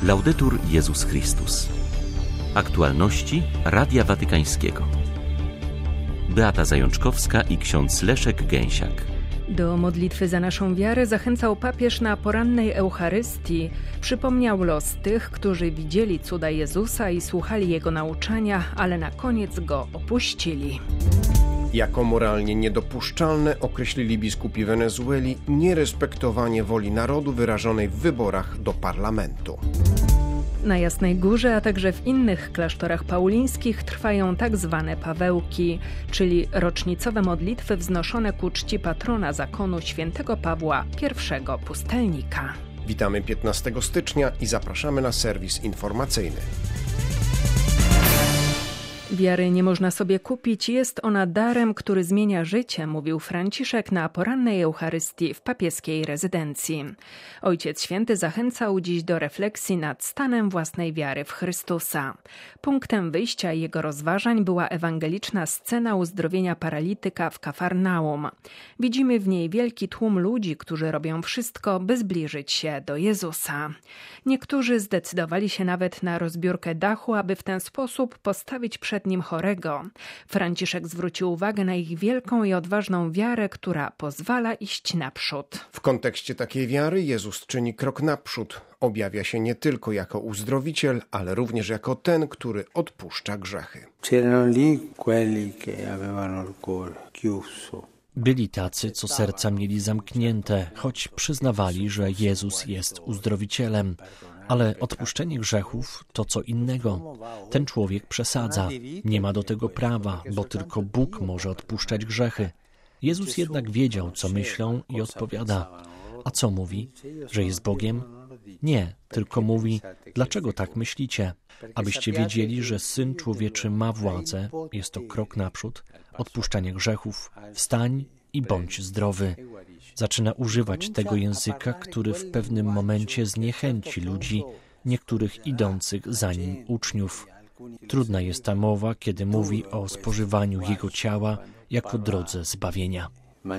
Laudetur Jezus Chrystus. Aktualności Radia Watykańskiego. Beata Zajączkowska i ksiądz Leszek Gęsiak. Do modlitwy za naszą wiarę zachęcał papież na porannej Eucharystii. Przypomniał los tych, którzy widzieli cuda Jezusa i słuchali Jego nauczania, ale na koniec Go opuścili. Jako moralnie niedopuszczalne określili biskupi Wenezueli nierespektowanie woli narodu wyrażonej w wyborach do parlamentu. Na Jasnej Górze, a także w innych klasztorach paulińskich trwają tak zwane Pawełki, czyli rocznicowe modlitwy wznoszone ku czci patrona zakonu świętego Pawła I Pustelnika. Witamy 15 stycznia i zapraszamy na serwis informacyjny. Wiary nie można sobie kupić, jest ona darem, który zmienia życie, mówił Franciszek na porannej Eucharystii w papieskiej rezydencji. Ojciec Święty zachęcał dziś do refleksji nad stanem własnej wiary w Chrystusa. Punktem wyjścia jego rozważań była ewangeliczna scena uzdrowienia paralityka w Kafarnaum. Widzimy w niej wielki tłum ludzi, którzy robią wszystko, by zbliżyć się do Jezusa. Niektórzy zdecydowali się nawet na rozbiórkę dachu, aby w ten sposób postawić przed nim chorego. Franciszek zwrócił uwagę na ich wielką i odważną wiarę, która pozwala iść naprzód. W kontekście takiej wiary Jezus czyni krok naprzód. Objawia się nie tylko jako uzdrowiciel, ale również jako ten, który odpuszcza grzechy. Byli tacy, co serca mieli zamknięte, choć przyznawali, że Jezus jest uzdrowicielem. Ale odpuszczenie grzechów to co innego. Ten człowiek przesadza. Nie ma do tego prawa, bo tylko Bóg może odpuszczać grzechy. Jezus jednak wiedział, co myślą i odpowiada. A co mówi? Że jest Bogiem? Nie, tylko mówi, dlaczego tak myślicie? Abyście wiedzieli, że Syn Człowieczy ma władzę, jest to krok naprzód, odpuszczanie grzechów, wstań i bądź zdrowy. Zaczyna używać tego języka, który w pewnym momencie zniechęci ludzi, niektórych idących za nim uczniów. Trudna jest ta mowa, kiedy mówi o spożywaniu Jego ciała jako drodze zbawienia.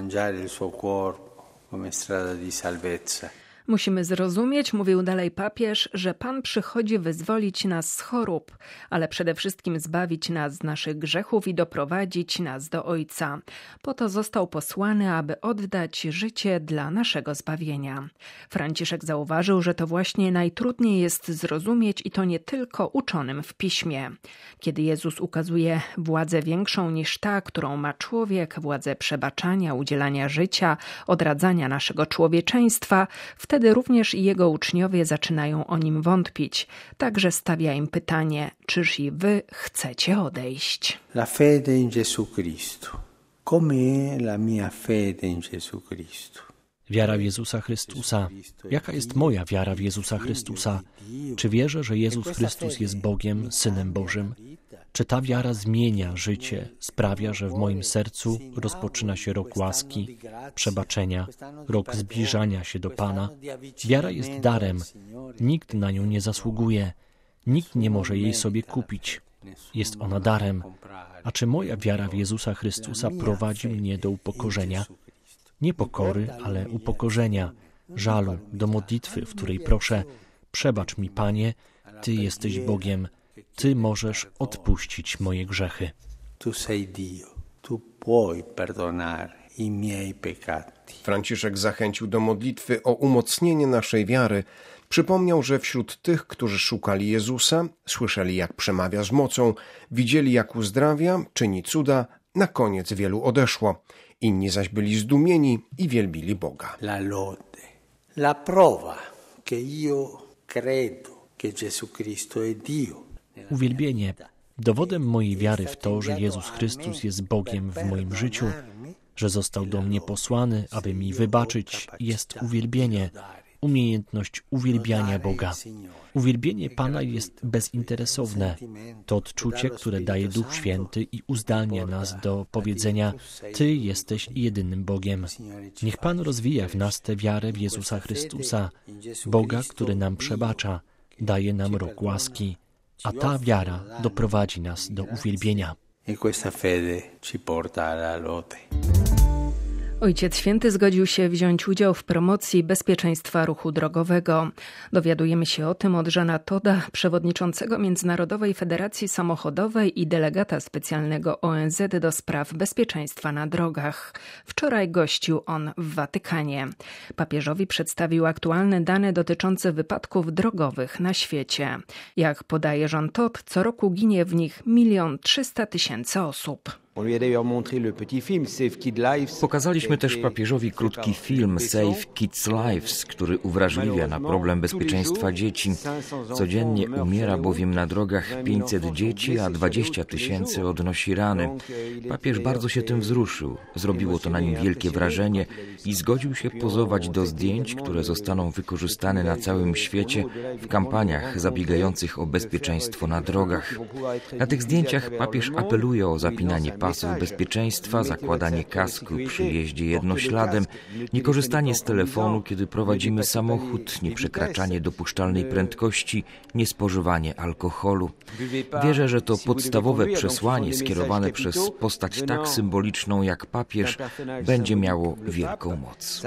Musimy zrozumieć, mówił dalej papież, że Pan przychodzi wyzwolić nas z chorób, ale przede wszystkim zbawić nas z naszych grzechów i doprowadzić nas do Ojca. Po to został posłany, aby oddać życie dla naszego zbawienia. Franciszek zauważył, że to właśnie najtrudniej jest zrozumieć i to nie tylko uczonym w piśmie. Kiedy Jezus ukazuje władzę większą niż ta, którą ma człowiek, władzę przebaczania, udzielania życia, odradzania naszego człowieczeństwa, wtedy również i jego uczniowie zaczynają o nim wątpić. Także stawia im pytanie, czyż i wy chcecie odejść? La fede in Gesù Cristo. Come è la mia fede in Gesù Cristo? Wiara w Jezusa Chrystusa. Jaka jest moja wiara w Jezusa Chrystusa? Czy wierzę, że Jezus Chrystus jest Bogiem, Synem Bożym? Czy ta wiara zmienia życie, sprawia, że w moim sercu rozpoczyna się rok łaski, przebaczenia, rok zbliżania się do Pana? Wiara jest darem. Nikt na nią nie zasługuje. Nikt nie może jej sobie kupić. Jest ona darem. A czy moja wiara w Jezusa Chrystusa prowadzi mnie do upokorzenia? Nie pokory, ale upokorzenia, żalu, do modlitwy, w której proszę, przebacz mi, Panie, Ty jesteś Bogiem, Ty możesz odpuścić moje grzechy. Tu sei Dio, tu puoi perdonare i miei peccati. Franciszek zachęcił do modlitwy o umocnienie naszej wiary. Przypomniał, że wśród tych, którzy szukali Jezusa, słyszeli jak przemawia z mocą, widzieli jak uzdrawia, czyni cuda, na koniec wielu odeszło. Inni zaś byli zdumieni i wielbili Boga. La lode, la prova che io credo che Gesù Cristo è Dio. Uwielbienie. Dowodem mojej wiary w to, że Jezus Chrystus jest Bogiem w moim życiu, że został do mnie posłany, aby mi wybaczyć, jest uwielbienie, umiejętność uwielbiania Boga. Uwielbienie Pana jest bezinteresowne. To odczucie, które daje Duch Święty i uzdalnia nas do powiedzenia: Ty jesteś jedynym Bogiem. Niech Pan rozwija w nas tę wiarę w Jezusa Chrystusa, Boga, który nam przebacza, daje nam rok łaski, a ta wiara doprowadzi nas do uwielbienia. E questa fede ci porta alla lode. Ojciec Święty zgodził się wziąć udział w promocji bezpieczeństwa ruchu drogowego. Dowiadujemy się o tym od Jeana Todda, przewodniczącego Międzynarodowej Federacji Samochodowej i delegata specjalnego ONZ do spraw bezpieczeństwa na drogach. Wczoraj gościł on w Watykanie. Papieżowi przedstawił aktualne dane dotyczące wypadków drogowych na świecie. Jak podaje Jean Todt, co roku ginie w nich 1 300 000 osób. Pokazaliśmy też papieżowi krótki film Save Kids Lives, który uwrażliwia na problem bezpieczeństwa dzieci. Codziennie umiera bowiem na drogach 500 dzieci, a 20 000 odnosi rany. Papież bardzo się tym wzruszył. Zrobiło to na nim wielkie wrażenie i zgodził się pozować do zdjęć, które zostaną wykorzystane na całym świecie w kampaniach zabiegających o bezpieczeństwo na drogach. Na tych zdjęciach papież apeluje o zapinanie pasów bezpieczeństwa, zakładanie kasku przy jeździe jednośladem, niekorzystanie z telefonu, kiedy prowadzimy samochód, nieprzekraczanie dopuszczalnej prędkości, niespożywanie alkoholu. Wierzę, że to podstawowe przesłanie skierowane przez postać tak symboliczną jak papież będzie miało wielką moc.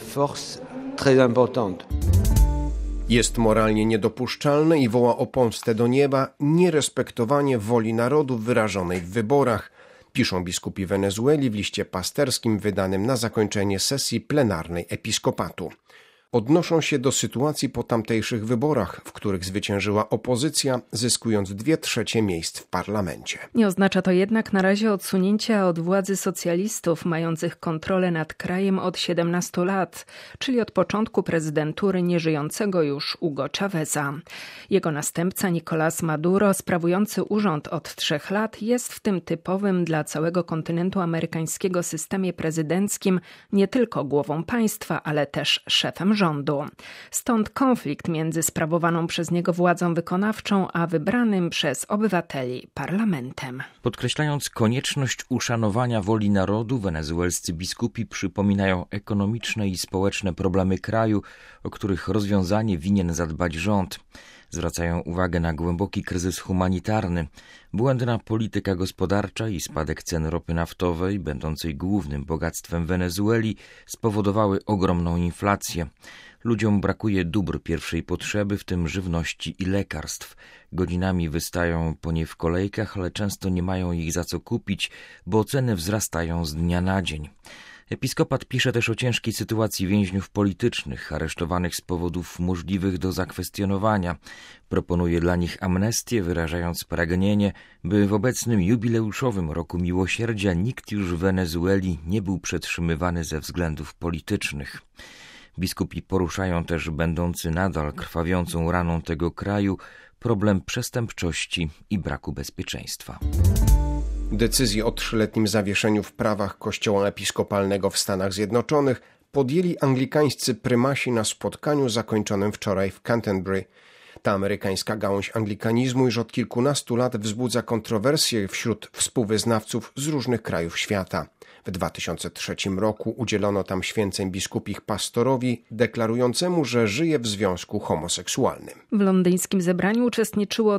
Jest moralnie niedopuszczalne i woła o pomstę do nieba nierespektowanie woli narodu wyrażonej w wyborach, piszą biskupi Wenezueli w liście pasterskim wydanym na zakończenie sesji plenarnej episkopatu. Odnoszą się do sytuacji po tamtejszych wyborach, w których zwyciężyła opozycja, zyskując 2/3 miejsc w parlamencie. Nie oznacza to jednak na razie odsunięcia od władzy socjalistów mających kontrolę nad krajem od 17 lat, czyli od początku prezydentury nieżyjącego już Hugo Cháveza. Jego następca Nicolás Maduro, sprawujący urząd od 3 lat, jest w tym typowym dla całego kontynentu amerykańskiego systemie prezydenckim nie tylko głową państwa, ale też szefem rządu. Stąd konflikt między sprawowaną przez niego władzą wykonawczą, a wybranym przez obywateli parlamentem. Podkreślając konieczność uszanowania woli narodu, wenezuelscy biskupi przypominają ekonomiczne i społeczne problemy kraju, o których rozwiązanie winien zadbać rząd. Zwracają uwagę na głęboki kryzys humanitarny, błędna polityka gospodarcza i spadek cen ropy naftowej, będącej głównym bogactwem Wenezueli, spowodowały ogromną inflację. Ludziom brakuje dóbr pierwszej potrzeby, w tym żywności i lekarstw. Godzinami wystają po nie w kolejkach, ale często nie mają ich za co kupić, bo ceny wzrastają z dnia na dzień. Episkopat pisze też o ciężkiej sytuacji więźniów politycznych, aresztowanych z powodów możliwych do zakwestionowania. Proponuje dla nich amnestię, wyrażając pragnienie, by w obecnym jubileuszowym roku miłosierdzia nikt już w Wenezueli nie był przetrzymywany ze względów politycznych. Biskupi poruszają też będący nadal krwawiącą raną tego kraju problem przestępczości i braku bezpieczeństwa. Decyzję o 3-letnim zawieszeniu w prawach Kościoła Episkopalnego w Stanach Zjednoczonych podjęli anglikańscy prymasi na spotkaniu zakończonym wczoraj w Canterbury. Ta amerykańska gałąź anglikanizmu już od kilkunastu lat wzbudza kontrowersje wśród współwyznawców z różnych krajów świata. W 2003 roku udzielono tam święceń biskupich pastorowi deklarującemu, że żyje w związku homoseksualnym. W londyńskim zebraniu uczestniczyło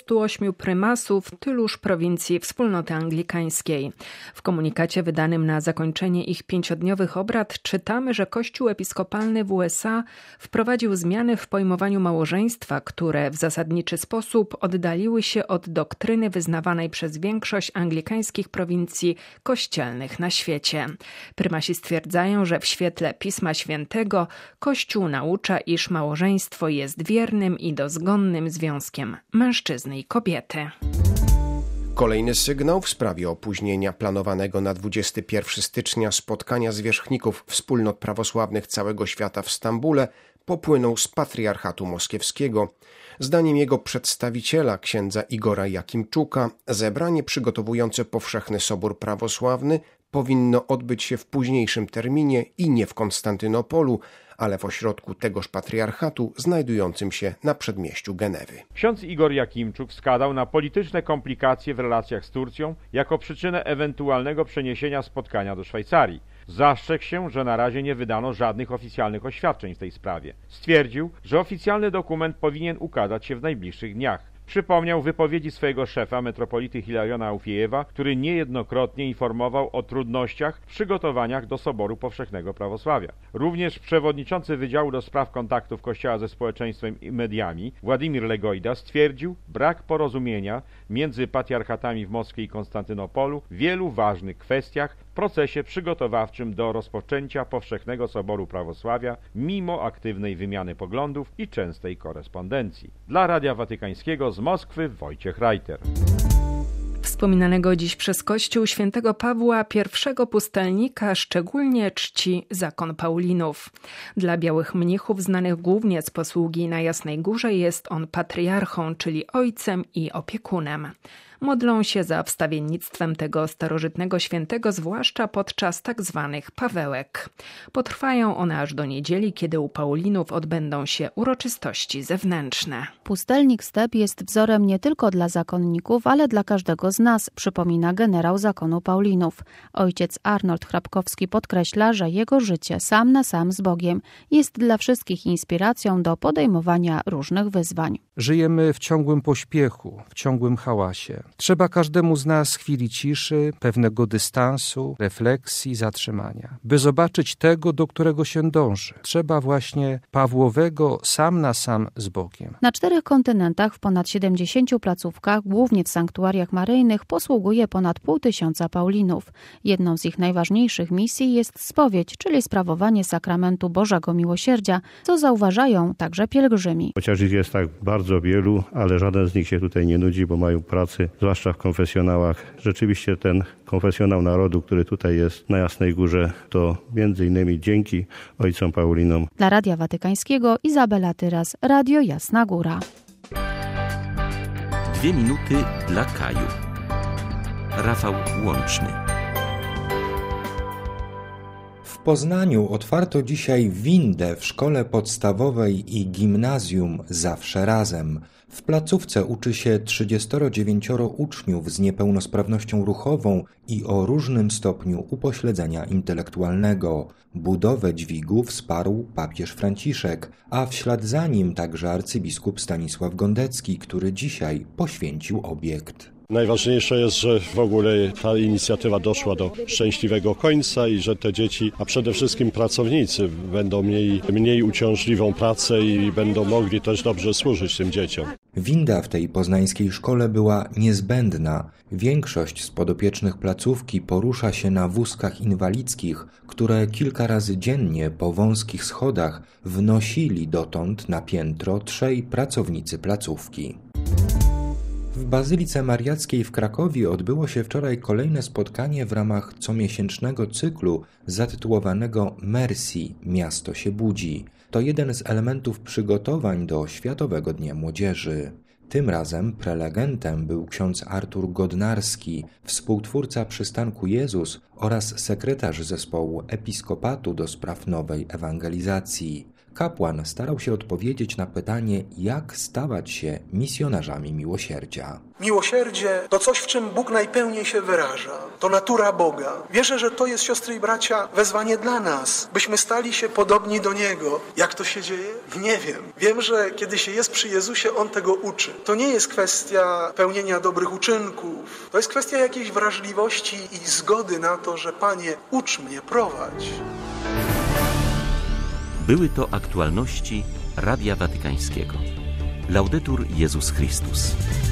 38 prymasów tyluż prowincji wspólnoty anglikańskiej. W komunikacie wydanym na zakończenie ich 5-dniowych obrad czytamy, że Kościół Episkopalny w USA wprowadził zmiany w pojmowaniu małżeństwa, które w zasadniczy sposób oddaliły się od doktryny wyznawanej przez większość anglikańskich prowincji kościelnych na świecie. Prymasi stwierdzają, że w świetle Pisma Świętego Kościół naucza, iż małżeństwo jest wiernym i dozgonnym związkiem mężczyzny i kobiety. Kolejny sygnał w sprawie opóźnienia planowanego na 21 stycznia spotkania zwierzchników wspólnot prawosławnych całego świata w Stambule popłynął z patriarchatu moskiewskiego. Zdaniem jego przedstawiciela, księdza Igora Jakimczuka, zebranie przygotowujące Powszechny Sobór Prawosławny powinno odbyć się w późniejszym terminie i nie w Konstantynopolu, ale w ośrodku tegoż patriarchatu znajdującym się na przedmieściu Genewy. Ksiądz Igor Jakimczuk wskazał na polityczne komplikacje w relacjach z Turcją jako przyczynę ewentualnego przeniesienia spotkania do Szwajcarii. Zastrzegł się, że na razie nie wydano żadnych oficjalnych oświadczeń w tej sprawie. Stwierdził, że oficjalny dokument powinien ukazać się w najbliższych dniach. przypomniał wypowiedzi swojego szefa, metropolity Hilariona Aufiejewa, który niejednokrotnie informował o trudnościach w przygotowaniach do Soboru Powszechnego Prawosławia. Również przewodniczący Wydziału do Spraw Kontaktów Kościoła ze społeczeństwem i mediami, Władimir Legojda, stwierdził brak porozumienia między patriarchatami w Moskwie i Konstantynopolu w wielu ważnych kwestiach w procesie przygotowawczym do rozpoczęcia Powszechnego Soboru Prawosławia, mimo aktywnej wymiany poglądów i częstej korespondencji. Dla Radia Watykańskiego z Moskwy Wojciech Reiter. Wspominanego dziś przez Kościół świętego Pawła I pustelnika szczególnie czci zakon Paulinów. Dla białych mnichów znanych głównie z posługi na Jasnej Górze jest on patriarchą, czyli ojcem i opiekunem. Modlą się za wstawiennictwem tego starożytnego świętego, zwłaszcza podczas tak zwanych Pawełek. Potrwają one aż do niedzieli, kiedy u Paulinów odbędą się uroczystości zewnętrzne. Pustelnik Step jest wzorem nie tylko dla zakonników, ale dla każdego z nas, przypomina generał zakonu Paulinów. Ojciec Arnold Hrabkowski podkreśla, że jego życie sam na sam z Bogiem jest dla wszystkich inspiracją do podejmowania różnych wyzwań. Żyjemy w ciągłym pośpiechu, w ciągłym hałasie. Trzeba każdemu z nas chwili ciszy, pewnego dystansu, refleksji, zatrzymania, by zobaczyć tego, do którego się dąży. Trzeba właśnie Pawłowego sam na sam z Bogiem. Na 4 kontynentach w ponad 70 placówkach, głównie w sanktuariach maryjnych, posługuje ponad 500 Paulinów. Jedną z ich najważniejszych misji jest spowiedź, czyli sprawowanie sakramentu Bożego Miłosierdzia, co zauważają także pielgrzymi. Chociaż ich jest tak bardzo wielu, ale żaden z nich się tutaj nie nudzi, bo mają pracy, zwłaszcza w konfesjonałach. Rzeczywiście ten konfesjonał narodu, który tutaj jest na Jasnej Górze, to między innymi dzięki ojcom Paulinom. Dla Radia Watykańskiego Izabela Tyras, Radio Jasna Góra. 2 minuty dla Kaju. Rafał Łączny. W Poznaniu otwarto dzisiaj windę w szkole podstawowej i gimnazjum Zawsze Razem. W placówce uczy się 39 uczniów z niepełnosprawnością ruchową i o różnym stopniu upośledzenia intelektualnego. Budowę dźwigu wsparł papież Franciszek, a w ślad za nim także arcybiskup Stanisław Gondecki, który dzisiaj poświęcił obiekt. Najważniejsze jest, że w ogóle ta inicjatywa doszła do szczęśliwego końca i że te dzieci, a przede wszystkim pracownicy będą mieli mniej uciążliwą pracę i będą mogli też dobrze służyć tym dzieciom. Winda w tej poznańskiej szkole była niezbędna. Większość z podopiecznych placówki porusza się na wózkach inwalidzkich, które kilka razy dziennie po wąskich schodach wnosili dotąd na piętro 3 pracownicy placówki. W Bazylice Mariackiej w Krakowie odbyło się wczoraj kolejne spotkanie w ramach comiesięcznego cyklu zatytułowanego Mercy – Miasto się budzi. To jeden z elementów przygotowań do Światowego Dnia Młodzieży. Tym razem prelegentem był ksiądz Artur Godnarski, współtwórca przystanku Jezus oraz sekretarz zespołu Episkopatu do spraw nowej ewangelizacji. Kapłan starał się odpowiedzieć na pytanie, jak stawać się misjonarzami miłosierdzia. Miłosierdzie to coś, w czym Bóg najpełniej się wyraża. To natura Boga. Wierzę, że to jest, siostry i bracia, wezwanie dla nas, byśmy stali się podobni do Niego. Jak to się dzieje? Nie wiem. Wiem, że kiedy się jest przy Jezusie, On tego uczy. To nie jest kwestia pełnienia dobrych uczynków. To jest kwestia jakiejś wrażliwości i zgody na to, że Panie, ucz mnie, prowadź. Były to aktualności Radia Watykańskiego. Laudetur Jezus Chrystus.